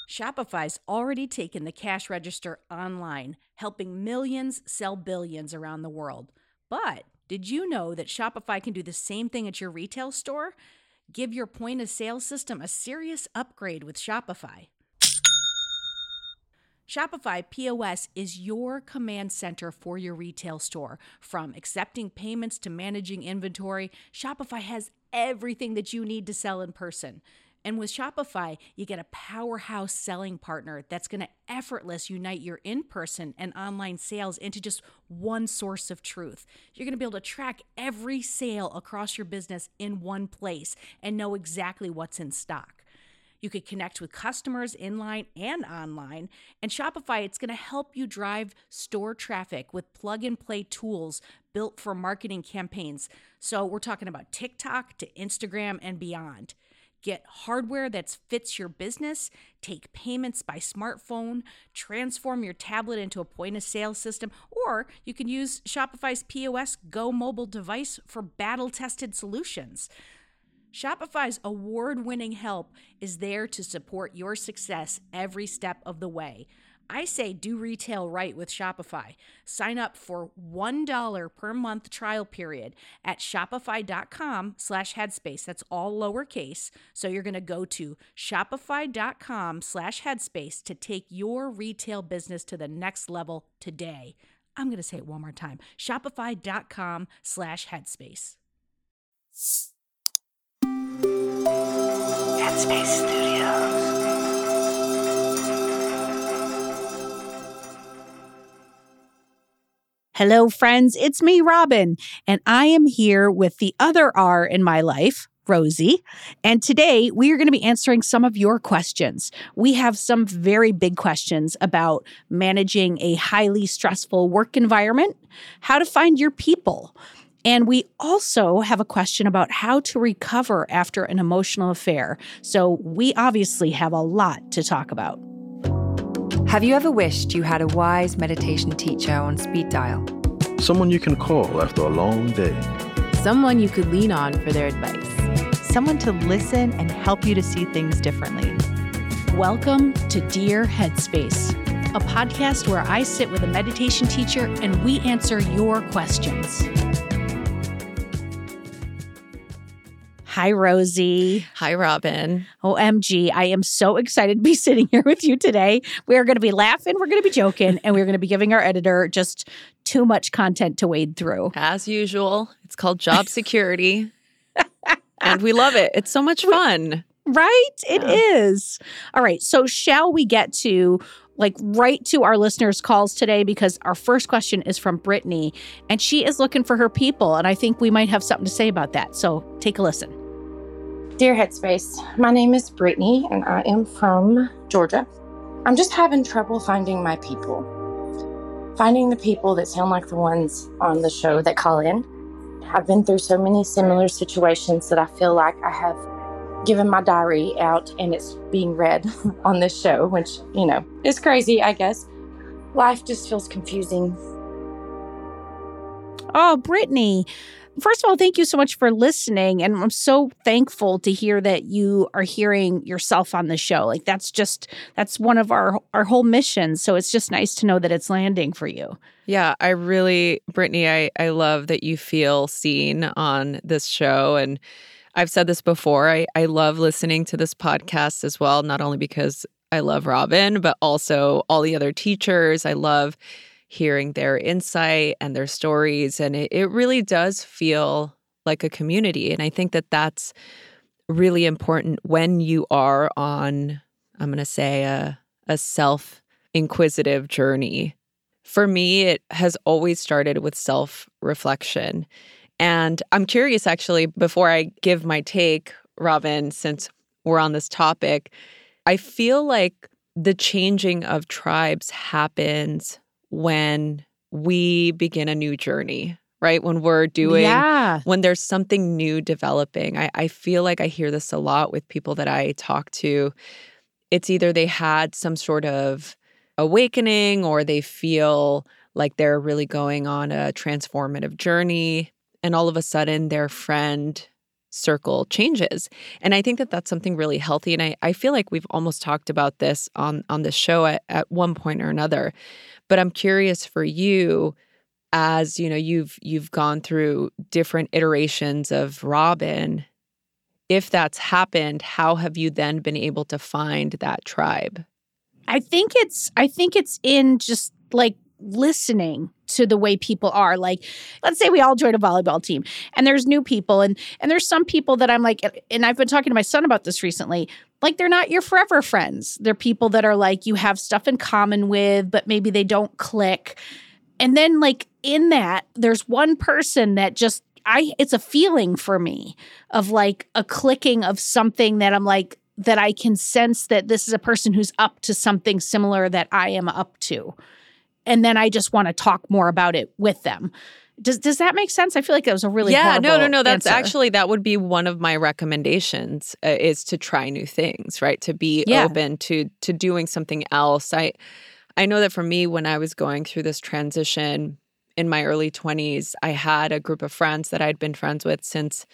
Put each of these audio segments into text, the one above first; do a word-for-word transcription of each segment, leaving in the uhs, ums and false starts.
Shopify's already taken the cash register online, helping millions sell billions around the world. But did you know that Shopify can do the same thing at your retail store? Give your point of sale system a serious upgrade with Shopify. Shopify P O S is your command center for your retail store. From accepting payments to managing inventory, Shopify has everything that you need to sell in person. And with Shopify, you get a powerhouse selling partner that's going to effortless unite your in-person and online sales into just one source of truth. You're going to be able to track every sale across your business in one place and know exactly what's in stock. You could connect with customers inline and online. And Shopify, it's going to help you drive store traffic with plug-and-play tools built for marketing campaigns. So we're talking about TikTok to Instagram and beyond. Get hardware that fits your business, take payments by smartphone, transform your tablet into a point-of-sale system, or you can use Shopify's P O S Go mobile device for battle-tested solutions. Shopify's award-winning help is there to support your success every step of the way. I say do retail right with Shopify. Sign up for one dollar per month trial period at shopify.com slash headspace. That's all lowercase. So you're going to go to shopify.com slash headspace to take your retail business to the next level today. I'm going to say it one more time. Shopify.com slash headspace. Headspace Studios. Hello, friends. It's me, Robin, and I am here with the other R in my life, Rosie. And today we are going to be answering some of your questions. We have some very big questions about managing a highly stressful work environment, how to find your people. And we also have a question about how to recover after an emotional affair. So we obviously have a lot to talk about. Have you ever wished you had a wise meditation teacher on speed dial? Someone you can call after a long day. Someone you could lean on for their advice. Someone to listen and help you to see things differently. Welcome to Dear Headspace, a podcast where I sit with a meditation teacher and we answer your questions. Hi, Rosie. Hi, Robin. O M G, I am so excited to be sitting here with you today. We are going to be laughing, we're going to be joking, and we're going to be giving our editor just too much content to wade through. As usual, it's called job security, and we love it. It's so much fun. Right? It Yeah. is. All right, so shall we get to like right to our listeners' calls today, because our first question is from Brittany, and she is looking for her people, and I think we might have something to say about that. So take a listen. Dear Headspace, my name is Brittany and I am from Georgia. I'm just having trouble finding my people. Finding the people that sound like the ones on the show that call in. I've been through so many similar situations that I feel like I have given my diary out and it's being read on this show, which, you know, is crazy, I guess. Life just feels confusing. Oh, Brittany. First of all, thank you so much for listening. And I'm so thankful to hear that you are hearing yourself on the show. Like that's just, that's one of our, our whole missions. So it's just nice to know that it's landing for you. Yeah, I really, Brittany, I, I love that you feel seen on this show. And I've said this before, I, I love listening to this podcast as well, not only because I love Robin, but also all the other teachers. I love hearing their insight and their stories. And it, it really does feel like a community. And I think that that's really important when you are on, I'm going to say, a, a self-inquisitive journey. For me, it has always started with self-reflection. And I'm curious, actually, before I give my take, Robin, since we're on this topic, I feel like the changing of tribes happens when we begin a new journey, right? When we're doing, Yeah. when there's something new developing. I, I feel like I hear this a lot with people that I talk to. It's either they had some sort of awakening or they feel like they're really going on a transformative journey. And all of a sudden, their friend circle changes. And I think that that's something really healthy. And I, I feel like we've almost talked about this on, on the show at, at one point or another. But I'm curious for you, as you know, you've you've gone through different iterations of Robin. If that's happened, how have you then been able to find that tribe? I think it's I think it's in just like listening to the way people are. Like, let's say we all join a volleyball team and there's new people and and there's some people that I'm like, and I've been talking to my son about this recently, like they're not your forever friends. They're people that are like you have stuff in common with, but maybe they don't click. And then like in that, there's one person that just I it's a feeling for me of like a clicking of something that I'm like, that I can sense that this is a person who's up to something similar that I am up to. And then I just want to talk more about it with them. Does does that make sense? I feel like that was a really yeah, no, no, no. That's answer. Actually, that would be one of my recommendations uh, is to try new things, right? To be Yeah. open to to doing something else. I I know that for me, when I was going through this transition in my early twenties, I had a group of friends that I'd been friends with since,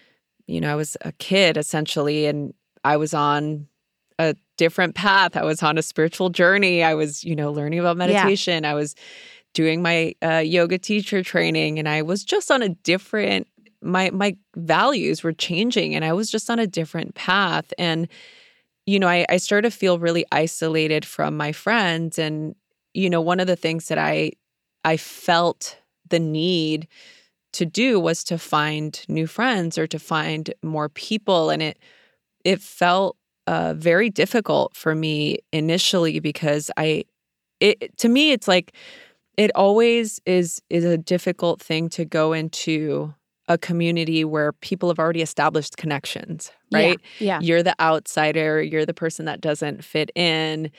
you know, I was a kid essentially, and I was on a different path. I was on a spiritual journey. I was, you know, learning about meditation. I was doing my uh, yoga teacher training, and I was just on a different, my my values were changing, and I was just on a different path. And, you know, I, I started to feel really isolated from my friends. And, you know, one of the things that I I felt the need to do was to find new friends or to find more people. And it it felt uh, very difficult for me initially because I, it to me, it's like, it always is is a difficult thing to go into a community where people have already established connections, right? Yeah. yeah. You're the outsider, you're the person that doesn't fit in,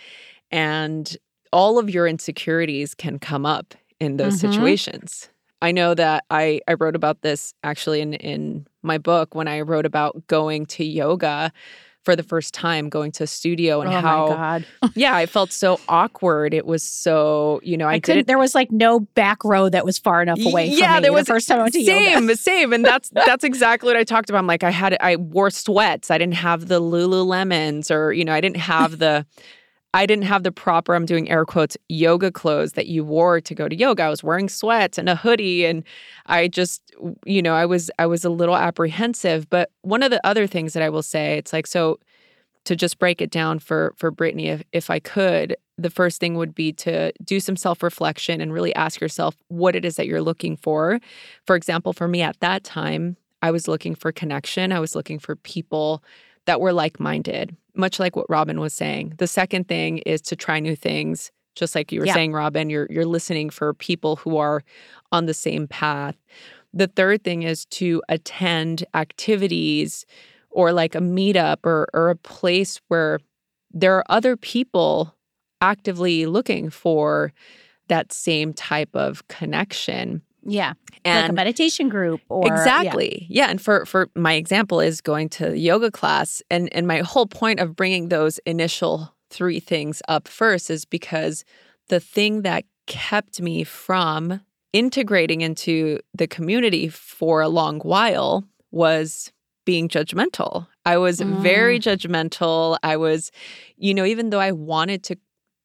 and all of your insecurities can come up in those Mhm. situations. I know that I, I wrote about this actually in, in my book when I wrote about going to yoga for the first time, going to a studio, and oh how, my God. yeah, I felt so awkward. It was so, you know, I, I couldn't, didn't. there was like no back row that was far enough away from yeah, me there the was first time I went to same, yoga. same, and that's that's exactly what I talked about. I'm like, I had, I wore sweats. I didn't have the Lululemons, or you know, I didn't have the, I didn't have the proper, I'm doing air quotes, yoga clothes that you wore to go to yoga. I was wearing sweats and a hoodie, and I just, you know, I was, I was a little apprehensive. But one of the other things that I will say, it's like, so to just break it down for for Brittany, if, if I could, the first thing would be to do some self-reflection and really ask yourself what it is that you're looking for. For example, for me at that time, I was looking for connection. I was looking for people that were like-minded, much like what Robin was saying. The second thing is to try new things. Just like you were Yeah. saying, Robin, you're you're listening for people who are on the same path. The third thing is to attend activities or like a meetup or or a place where there are other people actively looking for that same type of connection. Yeah. And like a meditation group or exactly. Yeah. And for, for my example is going to yoga class. And, and my whole point of bringing those initial three things up first is because the thing that kept me from integrating into the community for a long while was being judgmental. I was Mm. very judgmental. I was, you know, even though I wanted to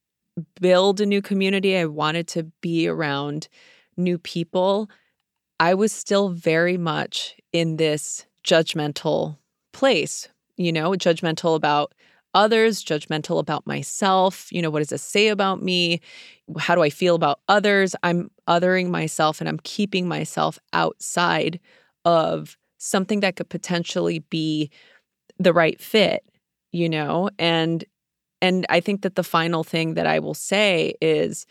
build a new community, I wanted to be around new people, I was still very much in this judgmental place, you know, judgmental about others, judgmental about myself. You know, what does this say about me? How do I feel about others? I'm othering myself and I'm keeping myself outside of something that could potentially be the right fit, you know? And and I think that the final thing that I will say is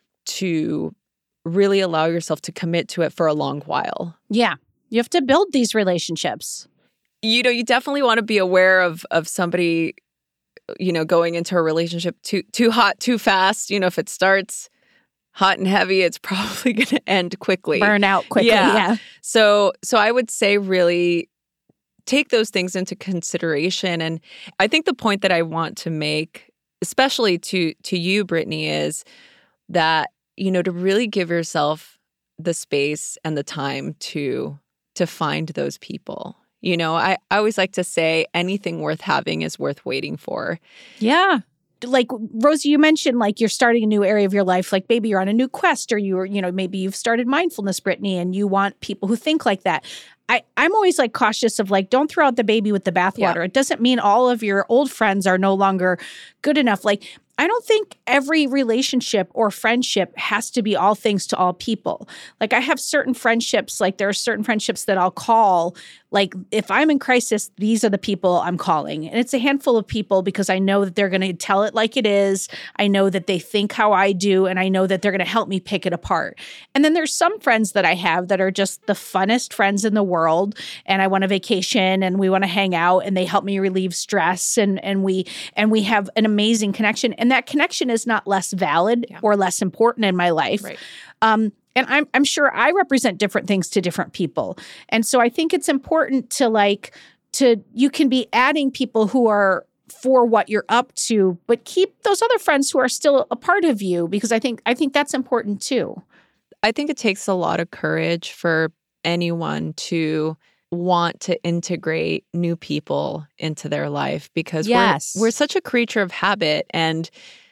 to really allow yourself to commit to it for a long while. Yeah. You have to build these relationships. You know, you definitely want to be aware of of somebody, you know, going into a relationship too too hot, too fast. You know, if it starts hot and heavy, it's probably going to end quickly. Burn out quickly. Yeah. Yeah. So so I would say really take those things into consideration. And I think the point that I want to make, especially to to you, Brittany, is that, you know, to really give yourself the space and the time to to find those people. You know, I, I always like to say anything worth having is worth waiting for. Yeah. Like, Rosie, you mentioned like you're starting a new area of your life, like maybe you're on a new quest, or you're, you know, maybe you've started mindfulness, Brittany, and you want people who think like that. I, I'm always like cautious of like, don't throw out the baby with the bathwater. Yeah. It doesn't mean all of your old friends are no longer good enough. Like, I don't think every relationship or friendship has to be all things to all people. Like, I have certain friendships, like there are certain friendships that I'll call, like if I'm in crisis, these are the people I'm calling. And it's a handful of people because I know that they're going to tell it like it is. I know that they think how I do, and I know that they're going to help me pick it apart. And then there's some friends that I have that are just the funnest friends in the world. And I want a vacation and we want to hang out and they help me relieve stress. And, and we, and we have an amazing connection. And that connection is not less valid yeah. or less important in my life. Right. Um, and I'm, I'm sure I represent different things to different people. And so I think it's important to like, to, you can be adding people who are for what you're up to, but keep those other friends who are still a part of you, because I think, I think that's important too. I think it takes a lot of courage for anyone to want to integrate new people into their life, because yes. we're, we're such a creature of habit. And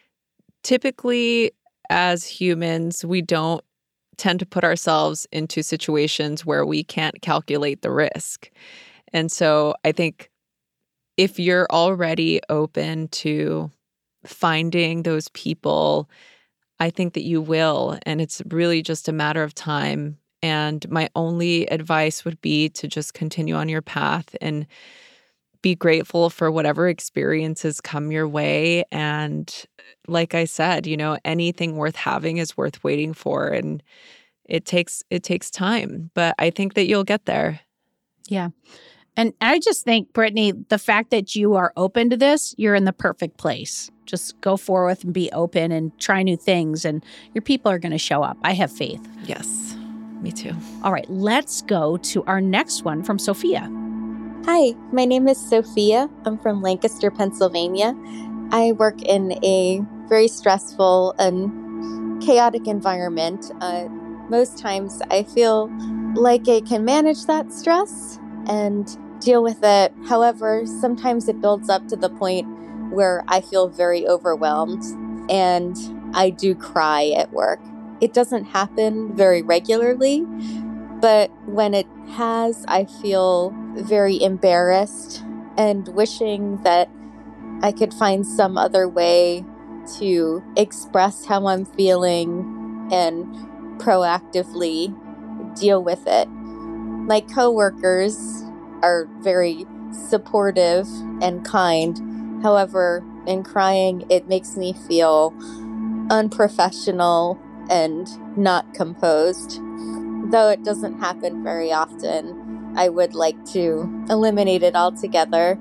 typically as humans, we don't tend to put ourselves into situations where we can't calculate the risk. And so I think if you're already open to finding those people, I think that you will. And it's really just a matter of time. And my only advice would be to just continue on your path and be grateful for whatever experiences come your way. And like I said, you know, anything worth having is worth waiting for. And it takes it takes time, but I think that you'll get there. Yeah. And I just think, Brittany, the fact that you are open to this, you're in the perfect place. Just go forward and be open and try new things, and your people are going to show up. I have faith. Yes, me too. All right, let's go to our next one from Sophia. Hi, my name is Sophia. I'm from Lancaster, Pennsylvania. I work in a very stressful and chaotic environment. Uh, most times I feel like I can manage that stress and deal with it. However, sometimes it builds up to the point where I feel very overwhelmed and I do cry at work. It doesn't happen very regularly, but when it has, I feel very embarrassed and wishing that I could find some other way to express how I'm feeling and proactively deal with it. My coworkers are very supportive and kind. However, in crying, it makes me feel unprofessional and not composed. Though it doesn't happen very often, I would like to eliminate it altogether.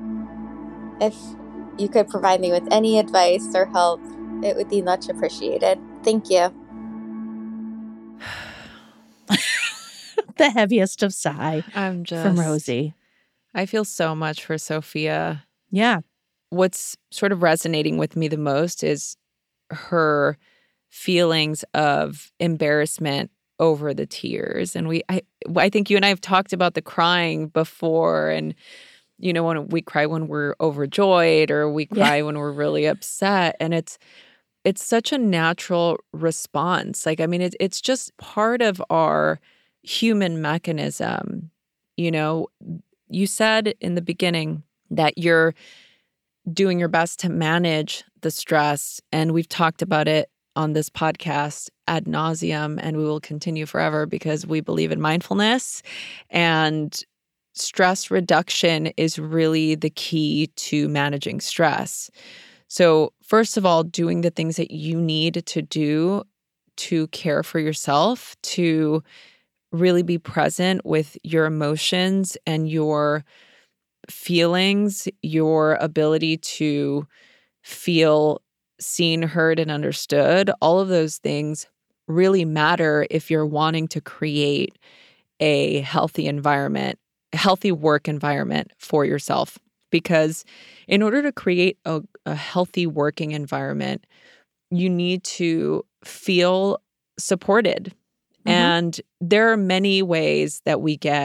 If you could provide me with any advice or help, it would be much appreciated. Thank you. The heaviest of sigh I'm just from Rosie. I feel so much for Sophia. Yeah. What's sort of resonating with me the most is her feelings of embarrassment over the tears. And we, I, I think you and I have talked about the crying before, and you know, when we cry when we're overjoyed, or we cry yeah. when we're really upset, and it's it's such a natural response. Like, I mean, it, it's just part of our human mechanism. You know, you said in the beginning that you're doing your best to manage the stress, and we've talked about it on this podcast ad nauseum, and we will continue forever because we believe in mindfulness, and stress reduction is really the key to managing stress. So first of all, doing the things that you need to do to care for yourself, to really be present with your emotions and your feelings, your ability to feel seen, heard, and understood. All of those things really matter if you're wanting to create a healthy environment, a healthy work environment for yourself. Because in order to create a, a healthy working environment, you need to feel supported. Mm-hmm. And there are many ways that we get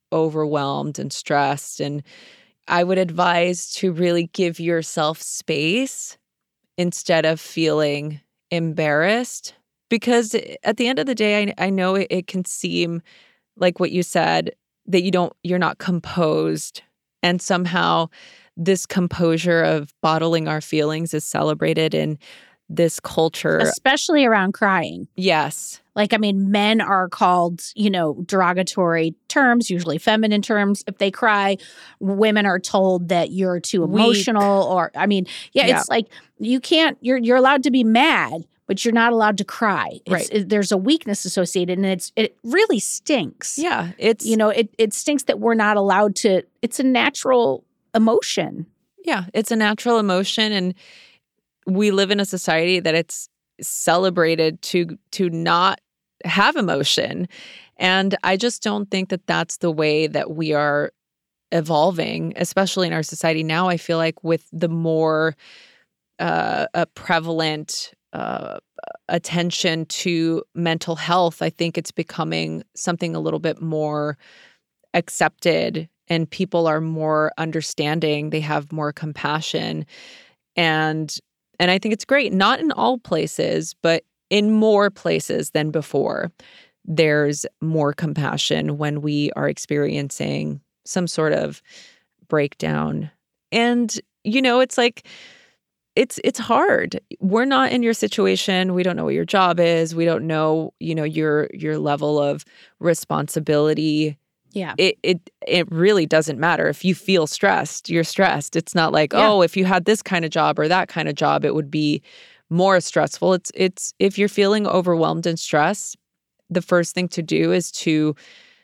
overwhelmed and stressed. And I would advise to really give yourself space instead of feeling embarrassed. Because at the end of the day, I, I know it, it can seem like what you said, that you don't, you're not composed. And somehow this composure of bottling our feelings is celebrated in this culture. Especially around crying. Yes. Like, I mean, men are called, you know, derogatory terms, usually feminine terms. If they cry, women are told that you're too emotional. Weak. Or, I mean, yeah, yeah, it's like you can't, you're you're allowed to be mad, but you're not allowed to cry. It's, right. It, there's a weakness associated, and it's it really stinks. Yeah. It's, you know, it it stinks that we're not allowed to, it's a natural emotion. Yeah. It's a natural emotion. And we live in a society that it's celebrated to to not have emotion. And I just don't think that that's the way that we are evolving, especially in our society now. I feel like with the more uh, a prevalent uh, attention to mental health, I think it's becoming something a little bit more accepted, and people are more understanding. They have more compassion. And And I think it's great, not in all places, but in more places than before. There's more compassion when we are experiencing some sort of breakdown. And, you know, it's like, it's it's hard. We're not in your situation. We don't know what your job is. We don't know, you know, your your level of responsibility. Yeah. It it it really doesn't matter. If you feel stressed, you're stressed. It's not like, yeah. oh, if you had this kind of job or that kind of job, it would be more stressful. It's it's if you're feeling overwhelmed and stressed, the first thing to do is to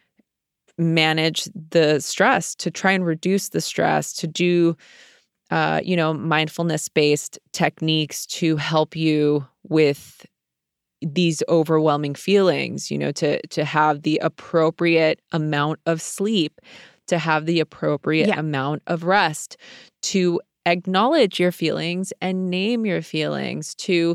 manage the stress, to try and reduce the stress, to do uh, you know, mindfulness-based techniques to help you with these overwhelming feelings, you know, to to have the appropriate amount of sleep, to have the appropriate yeah. amount of rest, to acknowledge your feelings and name your feelings, to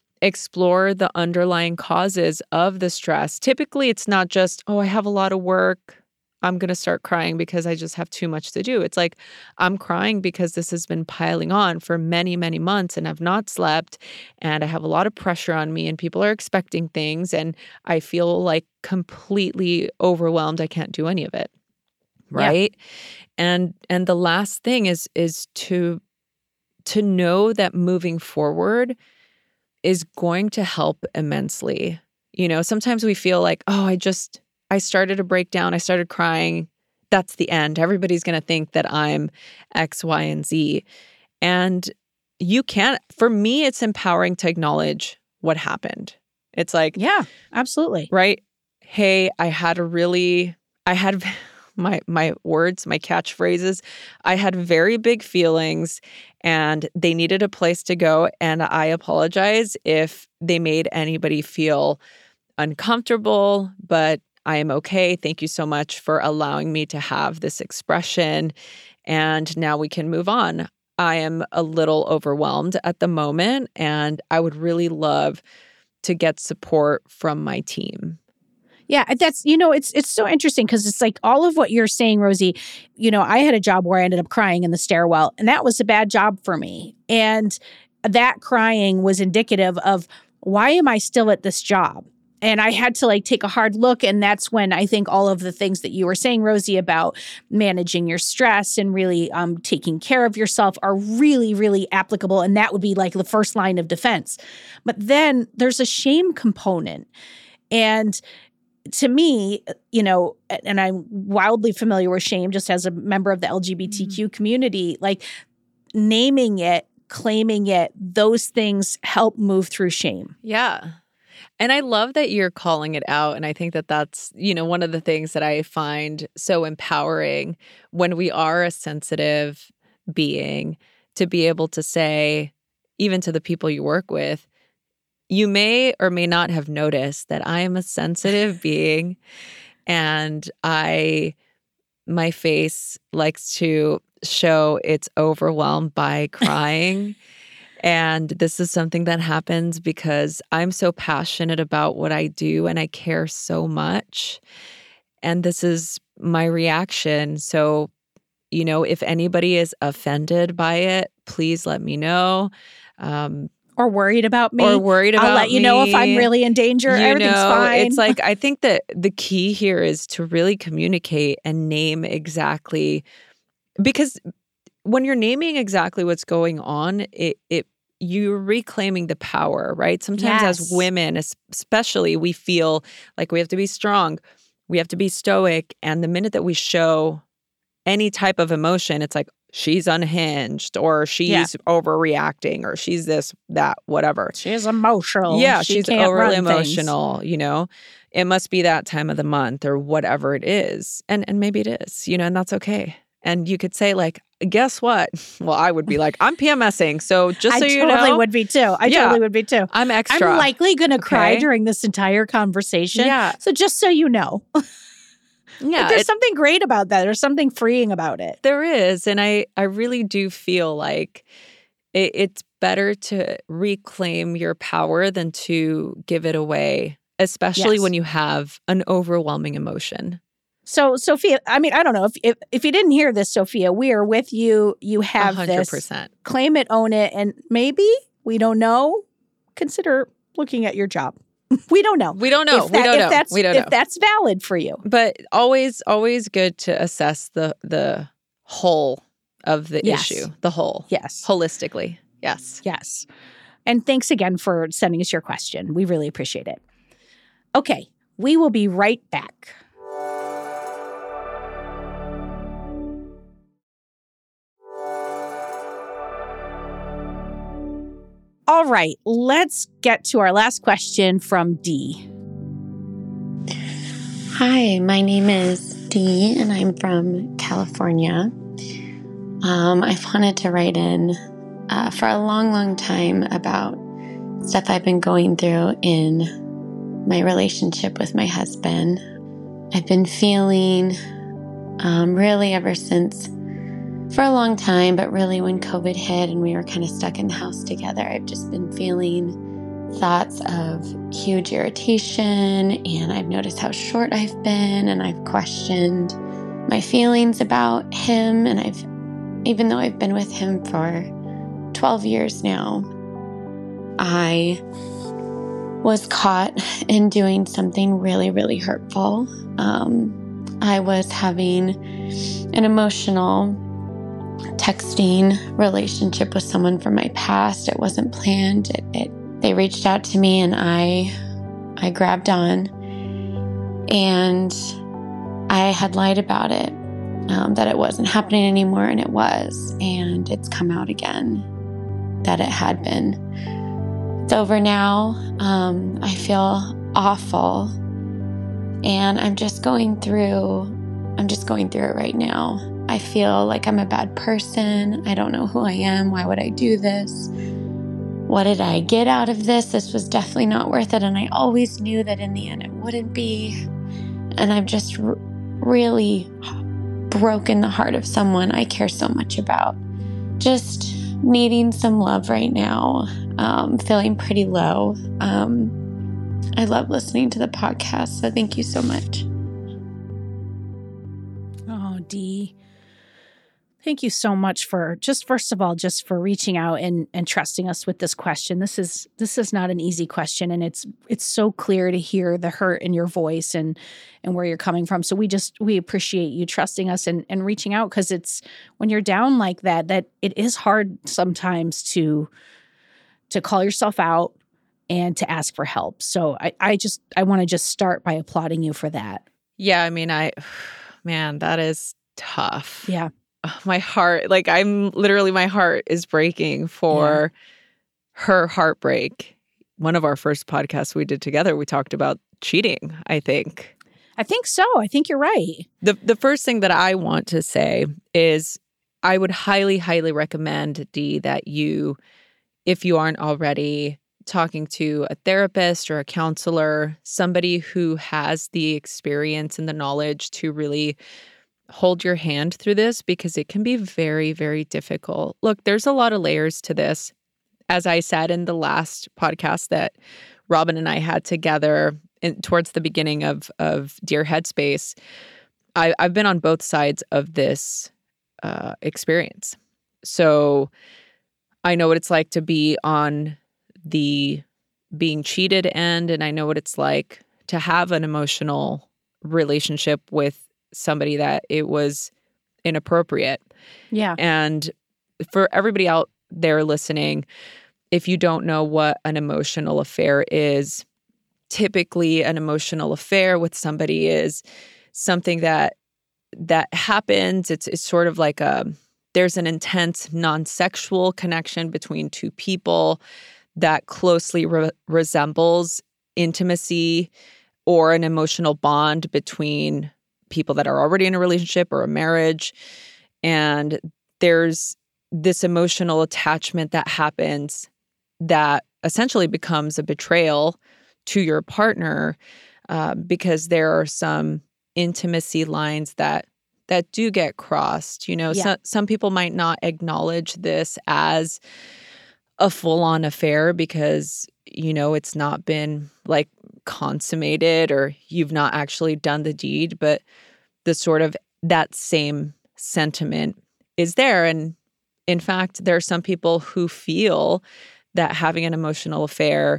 explore the underlying causes of the stress. Typically, it's not just, oh, I have a lot of work, I'm going to start crying because I just have too much to do. It's like, I'm crying because this has been piling on for many, many months and I've not slept and I have a lot of pressure on me and people are expecting things and I feel like completely overwhelmed. I can't do any of it. Right? Yeah. And and the last thing is is to to know that moving forward is going to help immensely. You know, sometimes we feel like, oh, I just I started to break down. I started crying. That's the end. Everybody's going to think that I'm X, Y, and Z. And you can't, for me, it's empowering to acknowledge what happened. It's like, yeah, absolutely. Right. Hey, I had a really, I had my, my words, my catchphrases. I had very big feelings and they needed a place to go. And I apologize if they made anybody feel uncomfortable, but I am okay. Thank you so much for allowing me to have this expression. And now we can move on. I am a little overwhelmed at the moment, and I would really love to get support from my team. Yeah, that's, you know, it's it's so interesting because it's like all of what you're saying, Rosie, you know, I had a job where I ended up crying in the stairwell, and that was a bad job for me. And that crying was indicative of, why am I still at this job? And I had to like take a hard look. And that's when I think all of the things that you were saying, Rosie, about managing your stress and really um, taking care of yourself are really, really applicable. And that would be like the first line of defense. But then there's a shame component. And to me, you know, and I'm wildly familiar with shame just as a member of the L G B T Q mm-hmm. community, like naming it, claiming it, those things help move through shame. Yeah. And I love that you're calling it out. And I think that that's, you know, one of the things that I find so empowering when we are a sensitive being, to be able to say, even to the people you work with, you may or may not have noticed that I am a sensitive being and I, my face likes to show it's overwhelmed by crying. And this is something that happens because I'm so passionate about what I do and I care so much. And this is my reaction. So, you know, if anybody is offended by it, please let me know. Um, or worried about me. Or worried about me. I'll let you know if I'm really in danger. You Everything's know, fine. It's like, I think that the key here is to really communicate and name exactly, because when you're naming exactly what's going on, it, it you're reclaiming the power, right? Sometimes Yes. as women, especially, we feel like we have to be strong. We have to be stoic. And the minute that we show any type of emotion, it's like, she's unhinged, or she's Yeah. overreacting, or she's this, that, whatever. She's emotional. Yeah, She she's can't overly run things. emotional, you know. It must be that time of the month or whatever it is. And and maybe it is, you know, and that's okay. And you could say, like, guess what? Well, I would be like, I'm PMSing. So just so I you totally know. would be too. I Yeah. totally would be too. I'm extra. I'm likely going to cry Okay. during this entire conversation. Yeah. So just so you know. Yeah. But there's it- something great about that. There's something freeing about it. There is. And I, I really do feel like it, it's better to reclaim your power than to give it away, especially Yes. when you have an overwhelming emotion. So, Sophia, I mean, I don't know if, if if you didn't hear this, Sophia, we are with you. You have one hundred this. percent. Claim it, own it, and maybe, we don't know, consider looking at your job. We don't know. We don't know. If we that- don't if know. That's, we don't if know. that's valid for you. But always, always good to assess the the whole of the Yes. issue, the whole, Yes. holistically. Yes. Yes. And thanks again for sending us your question. We really appreciate it. Okay, we will be right back. All right, let's get to our last question from Dee. Hi, my name is Dee, and I'm from California. Um, I've wanted to write in uh, for a long, long time about stuff I've been going through in my relationship with my husband. I've been feeling um, really ever since, for a long time, but really when COVID hit and we were kind of stuck in the house together, I've just been feeling thoughts of huge irritation, and I've noticed how short I've been, and I've questioned my feelings about him. And I've, even though I've been with him for twelve years now, I was caught in doing something really, really hurtful. Um, I was having an emotional texting relationship with someone from my past. It wasn't planned. It, it they reached out to me, and I I grabbed on, and I had lied about it, um, that it wasn't happening anymore, and it was, and it's come out again that it had been. It's over now. Um, I feel awful, and I'm just going through, I'm just going through it right now. I feel like I'm a bad person. I don't know who I am. Why would I do this? What did I get out of this? This was definitely not worth it. And I always knew that in the end it wouldn't be. And I've just r- really broken the heart of someone I care so much about. Just needing some love right now. Um, feeling pretty low. Um, I love listening to the podcast, so thank you so much. Oh, Dee. Thank you so much for just, first of all, just for reaching out and, and trusting us with this question. This is this is not an easy question, and it's it's so clear to hear the hurt in your voice and and where you're coming from. So we just we appreciate you trusting us and, and reaching out, because it's when you're down like that, that it is hard sometimes to to call yourself out and to ask for help. So I, I just I want to just start by applauding you for that. Yeah, I mean, I, man, that is tough. Yeah. My heart, like I'm literally, my heart is breaking for her heartbreak. One of our first podcasts we did together, we talked about cheating, I think. I think so. I think you're right. The the first thing that I want to say is I would highly, highly recommend, Dee, that you, if you aren't already, talking to a therapist or a counselor, somebody who has the experience and the knowledge to really hold your hand through this, because it can be very, very difficult. Look, there's a lot of layers to this. As I said in the last podcast that Robin and I had together in, towards the beginning of, of Dear Headspace, I, I've been on both sides of this uh, experience. So I know what it's like to be on the being cheated end, and I know what it's like to have an emotional relationship with somebody that it was inappropriate. Yeah. And for everybody out there listening, if you don't know what an emotional affair is, typically an emotional affair with somebody is something that that happens. It's it's sort of like a there's an intense non-sexual connection between two people that closely re- resembles intimacy or an emotional bond between people that are already in a relationship or a marriage. And there's this emotional attachment that happens that essentially becomes a betrayal to your partner uh, because there are some intimacy lines that that do get crossed. You know, Yeah. so, some people might not acknowledge this as a full-on affair because, you know, it's not been like consummated or you've not actually done the deed, but the sort of that same sentiment is there. And in fact, there are some people who feel that having an emotional affair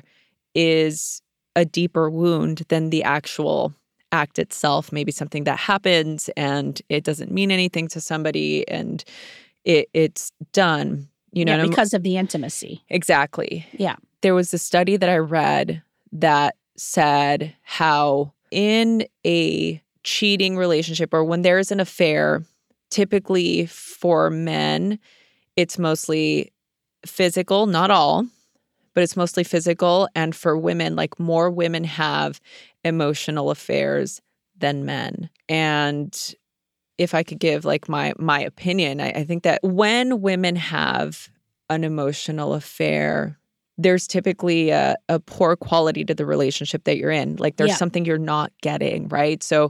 is a deeper wound than the actual act itself, maybe something that happens and it doesn't mean anything to somebody and it it's done, you know, Yeah, because of the intimacy. Exactly. Yeah. There was a study that I read that said how in a cheating relationship or when there is an affair, typically for men, it's mostly physical, not all, but it's mostly physical. And for women, like more women have emotional affairs than men. And if I could give like my my opinion, I, I think that when women have an emotional affair, there's typically a, a poor quality to the relationship that you're in. Like there's Yeah. something you're not getting, right? So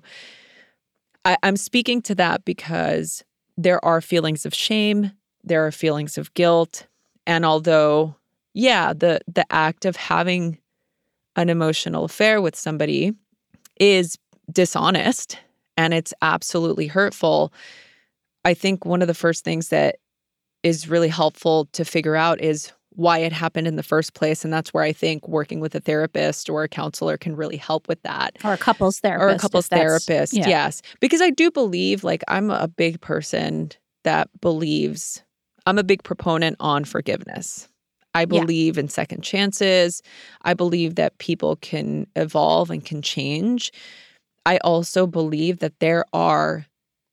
I, I'm speaking to that because there are feelings of shame, there are feelings of guilt. And although, yeah, the the act of having an emotional affair with somebody is dishonest and it's absolutely hurtful, I think one of the first things that is really helpful to figure out is why it happened in the first place. And that's where I think working with a therapist or a counselor can really help with that. Or a couples therapist. Or a couples if that's- therapist, yeah. yes. Because I do believe, like, I'm a big person that believes, I'm a big proponent on forgiveness. I believe in second chances. I believe that people can evolve and can change. I also believe that there are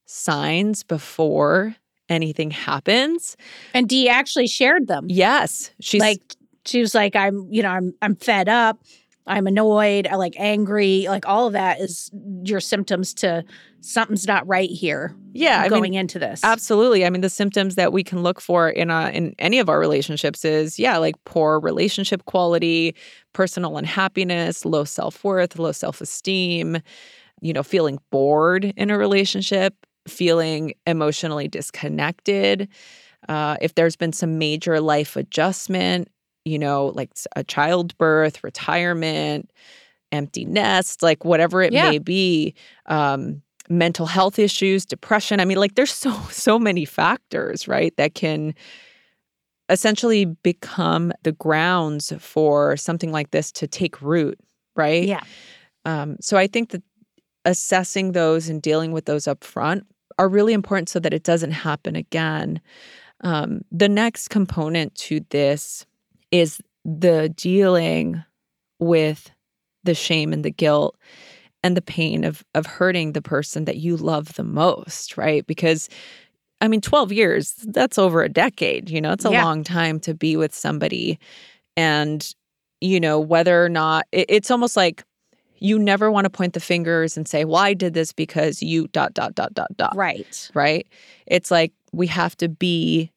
signs before anything happens. And Dee actually shared them. Yes. She's like she was like, I'm, you know, I'm I'm fed up, I'm annoyed, I like angry, like all of that is your symptoms to something's not right here. Yeah, I going mean, into this. Absolutely. I mean, the symptoms that we can look for in a, in any of our relationships is, yeah, like poor relationship quality, personal unhappiness, low self-worth, low self-esteem, you know, feeling bored in a relationship, feeling emotionally disconnected. Uh, if there's been some major life adjustment, you know, like a childbirth, retirement, empty nest, like whatever it Yeah. may be, um, mental health issues, depression. I mean, like there's so, so many factors, right, that can essentially become the grounds for something like this to take root, right? Yeah. Um, so I think that assessing those and dealing with those up front are really important so that it doesn't happen again. Um, the next component to this is the dealing with the shame and the guilt and the pain of of hurting the person that you love the most, right? Because, I mean, twelve years, that's over a decade, you know, it's a Yeah. long time to be with somebody. And, you know, whether or not, it, it's almost like you never want to point the fingers and say, well, I did this because you dot, dot, dot, dot, dot. Right. Right? It's like we have to be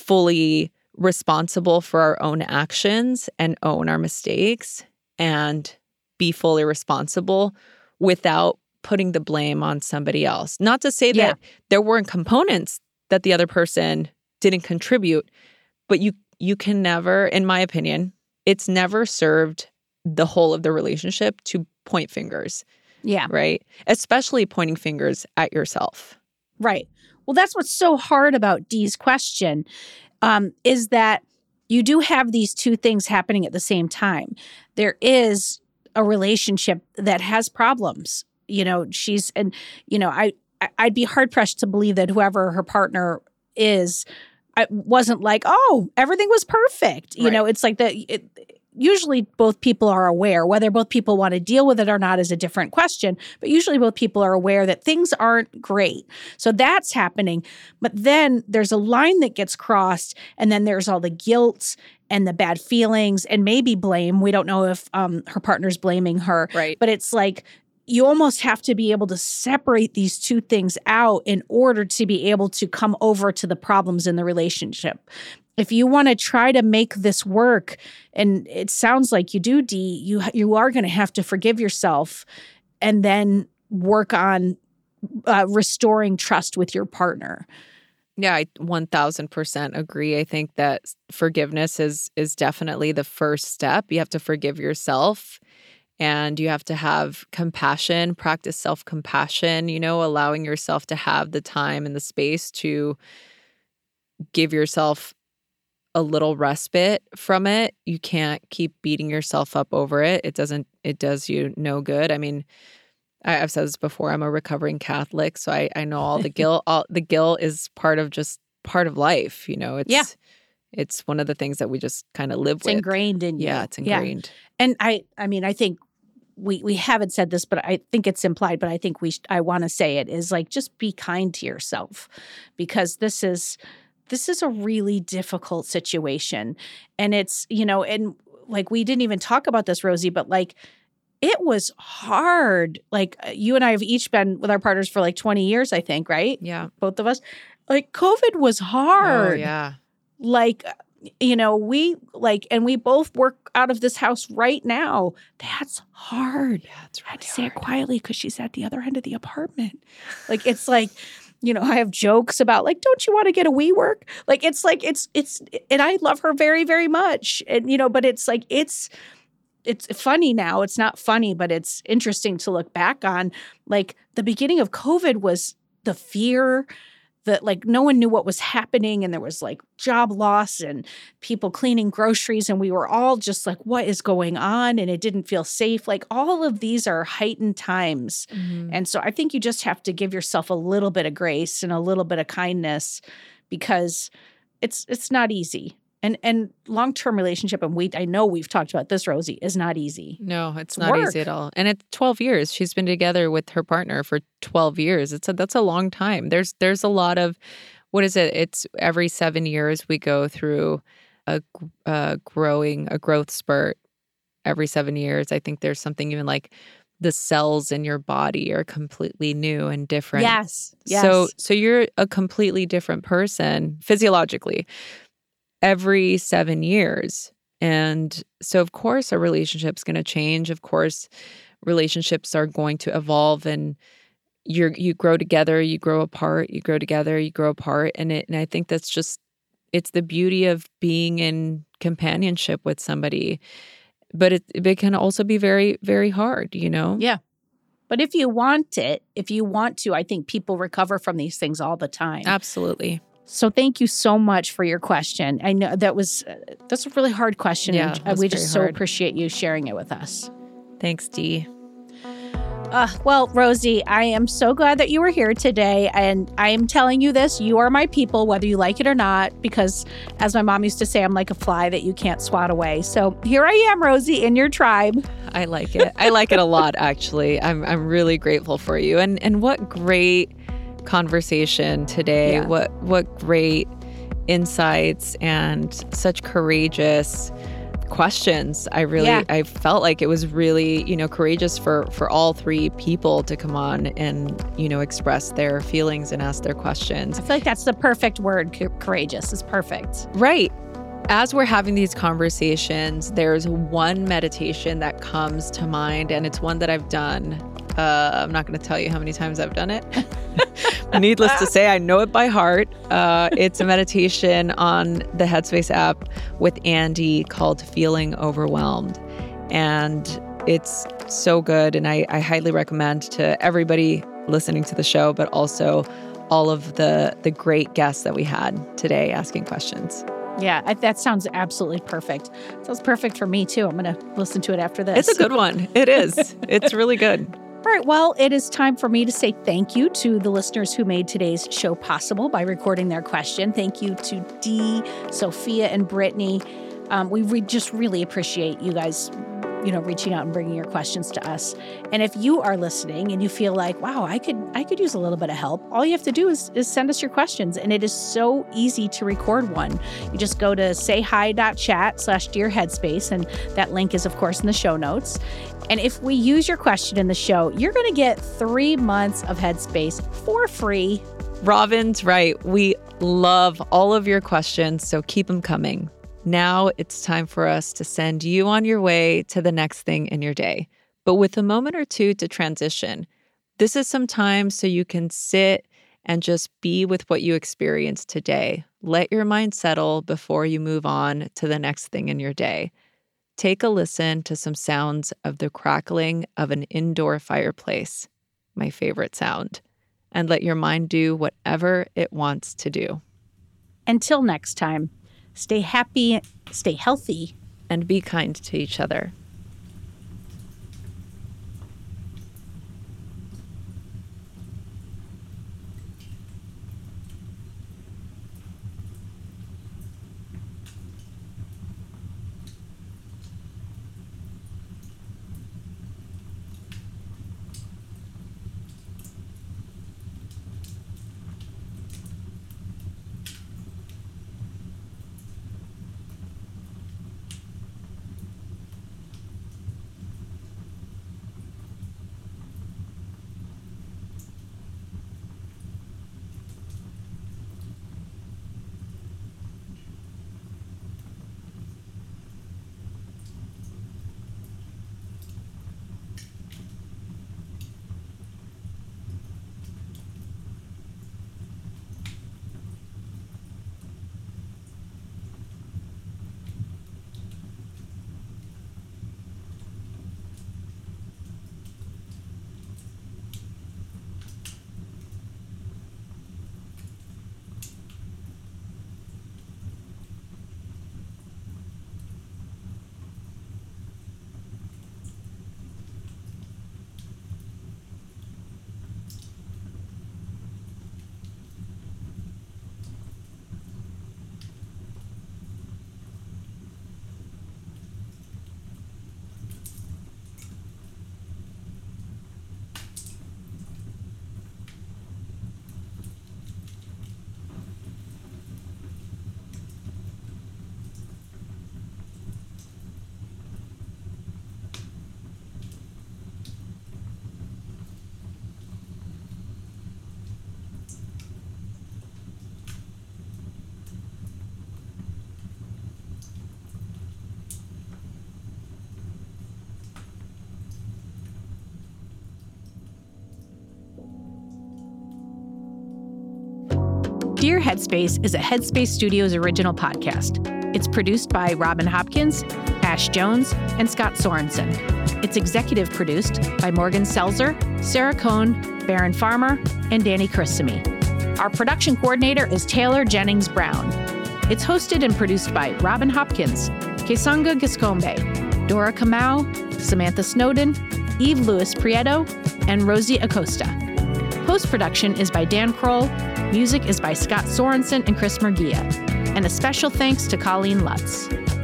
fully responsible for our own actions and own our mistakes and be fully responsible without putting the blame on somebody else. Not to say Yeah. that there weren't components that the other person didn't contribute, but you you can never, in my opinion, it's never served the whole of the relationship to point fingers. Yeah. Right? Especially pointing fingers at yourself. Right. Well, that's what's so hard about Dee's question, um, is that you do have these two things happening at the same time. There is a relationship that has problems. You know, she's, and, you know, I, I'd be hard pressed to believe that whoever her partner is, I wasn't like, oh, everything was perfect. You Right. know, it's like that. It, usually both people are aware. Whether both people want to deal with it or not is a different question. But usually both people are aware that things aren't great. So that's happening. But then there's a line that gets crossed, and then there's all the guilt and the bad feelings and maybe blame. We don't know if um, her partner's blaming her. Right. But it's like, you almost have to be able to separate these two things out in order to be able to come over to the problems in the relationship. If you want to try to make this work, and it sounds like you do, Dee, you you are going to have to forgive yourself and then work on uh, restoring trust with your partner. Yeah, I one thousand percent agree. I think that forgiveness is is definitely the first step. You have to forgive yourself. And you have to have compassion, practice self-compassion, you know, allowing yourself to have the time and the space to give yourself a little respite from it. You can't keep beating yourself up over it. It doesn't, it does you no good. I mean, I, I've said this before, I'm a recovering Catholic, so I, I know all the guilt, all the guilt is part of just part of life, you know, it's, Yeah. it's one of the things that we just kind of live It's with. ingrained in you. Yeah, it's ingrained. Yeah. And I, I mean, I think we we haven't said this, but I think it's implied, but I think we, sh- I want to say it is like, just be kind to yourself, because this is, this is a really difficult situation. And it's, you know, and like, we didn't even talk about this, Rosie, but like, it was hard. Like, you and I have each been with our partners for like twenty years, I think, right? Yeah. Both of us. Like, COVID was hard. Oh, yeah. Like, you know, we like, and we both work out of this house right now. That's hard. Yeah, it's really I had to say hard. it quietly because she's at the other end of the apartment. Like, it's like, you know, I have jokes about like, don't you want to get a WeWork? Like, it's like, it's, it's, and I love her very, very much. And, you know, but it's like, it's, it's funny now. It's not funny, but it's interesting to look back on. Like, the beginning of COVID was the fear that like no one knew what was happening, and there was like job loss and people cleaning groceries, and we were all just like, what is going on? And it didn't feel safe. Like, all of these are heightened times. Mm-hmm. And so I think you just have to give yourself a little bit of grace and a little bit of kindness, because it's it's not easy. And and long-term relationship, and we I know we've talked about this, Rosie, is not easy. No, it's It's not work. easy at all. And it's twelve years. She's been together with her partner for twelve years. It's a, that's a long time. There's there's a lot of, what is it? It's every seven years we go through a, a growing, a growth spurt every seven years. I think there's something even like the cells in your body are completely new and different. Yes. Yes. So so you're a completely different person physiologically every seven years. And so, of course, a relationship's going to change. Of course, relationships are going to evolve, and you you grow together, you grow apart, you grow together, you grow apart. And, it, and I think that's just, it's the beauty of being in companionship with somebody. But it, it can also be very, very hard, you know? Yeah. But if you want it, if you want to, I think people recover from these things all the time. Absolutely. So thank you so much for your question. I know that was uh, that's a really hard question. Yeah, and that's we very just so hard. appreciate you sharing it with us. Thanks, Dee. Uh, well, Rosie, I am so glad that you were here today. And I am telling you this, you are my people, whether you like it or not, because as my mom used to say, I'm like a fly that you can't swat away. So here I am, Rosie, in your tribe. I like it. I like it a lot, actually. I'm I'm really grateful for you. And and what great conversation today. Yeah. What what great insights and such courageous questions. I really Yeah. I felt like it was really, you know, courageous for for all three people to come on and, you know, express their feelings and ask their questions. I feel like that's the perfect word. Co- courageous is perfect. Right. As we're having these conversations, there's one meditation that comes to mind, and it's one that I've done. Uh, I'm not going to tell you how many times I've done it. Needless to say, I know it by heart. Uh, it's a meditation on the Headspace app with Andy called Feeling Overwhelmed. And it's so good. And I, I highly recommend to everybody listening to the show, but also all of the the great guests that we had today asking questions. Yeah, I, that sounds absolutely perfect. Sounds perfect for me, too. I'm going to listen to it after this. It's a good one. It is. It's really good. All right, well, it is time for me to say thank you to the listeners who made today's show possible by recording their question. Thank you to Dee, Sophia, and Brittany. Um, we re- just really appreciate you guys, you know, reaching out and bringing your questions to us. And if you are listening and you feel like, wow, I could I could use a little bit of help, all you have to do is, is send us your questions. And it is so easy to record one. You just go to sayhi.chat slash Dear Headspace, and that link is, of course, in the show notes. And if we use your question in the show, you're going to get three months of Headspace for free. Robin's right. We love all of your questions, so keep them coming. Now it's time for us to send you on your way to the next thing in your day, but with a moment or two to transition. This is some time so you can sit and just be with what you experienced today. Let your mind settle before you move on to the next thing in your day. Take a listen to some sounds of the crackling of an indoor fireplace, my favorite sound, and let your mind do whatever it wants to do. Until next time. Stay happy, stay healthy, and be kind to each other. Dear Headspace is a Headspace Studios original podcast. It's produced by Robin Hopkins, Ash Jones, and Scott Sorensen. It's executive produced by Morgan Selzer, Sarah Cohn, Baron Farmer, and Danny Christome. Our production coordinator is Taylor Jennings Brown. It's hosted and produced by Robin Hopkins, Kesanga Giscombe, Dora Kamau, Samantha Snowden, Eve Lewis Prieto, and Rosie Acosta. Post-production is by Dan Kroll. Music is by Scott Sorensen and Chris Murguia. And a special thanks to Colleen Lutz.